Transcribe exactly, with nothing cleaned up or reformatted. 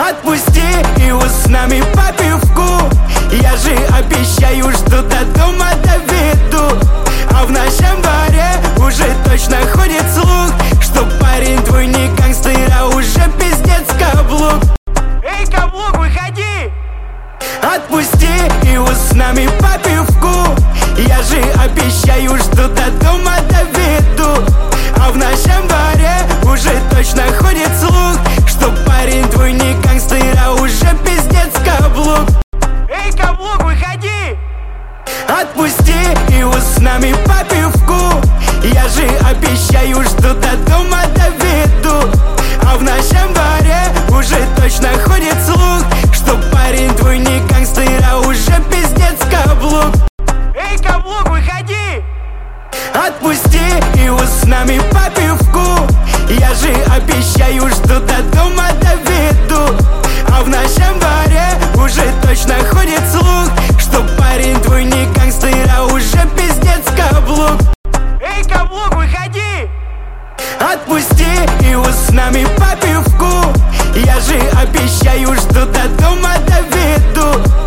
Отпусти его с нами по пивку. Я же обещаю, что до дома доведу. А в нашем баре уже точно ходит слух, что парень твой не гангстер, а уже пиздец каблук. Эй, каблук, выходи! Отпусти его с нами по пивку. Я же обещаю, что до дома доведу. А в нашем баре уже точно ходит слух, что парень твой не гангстер, а уже пиздец каблук. Эй, каблук, выходи! Отпусти его с нами по пивку. Я же обещаю, что до дома доведу. А в нашем баре уже точно ходит слух, что парень твой не гангстер, а уже пиздец каблук. Эй, каблук, выходи! Отпусти его с нами по пивку. Я же обещаю, что до дома доведу. А в нашем баре уже точно ходит слух, что парень твой не гангстер, а уже пиздец каблук. Эй, каблук, выходи! Отпусти его с нами по пивку. Я же обещаю, что до дома доведу.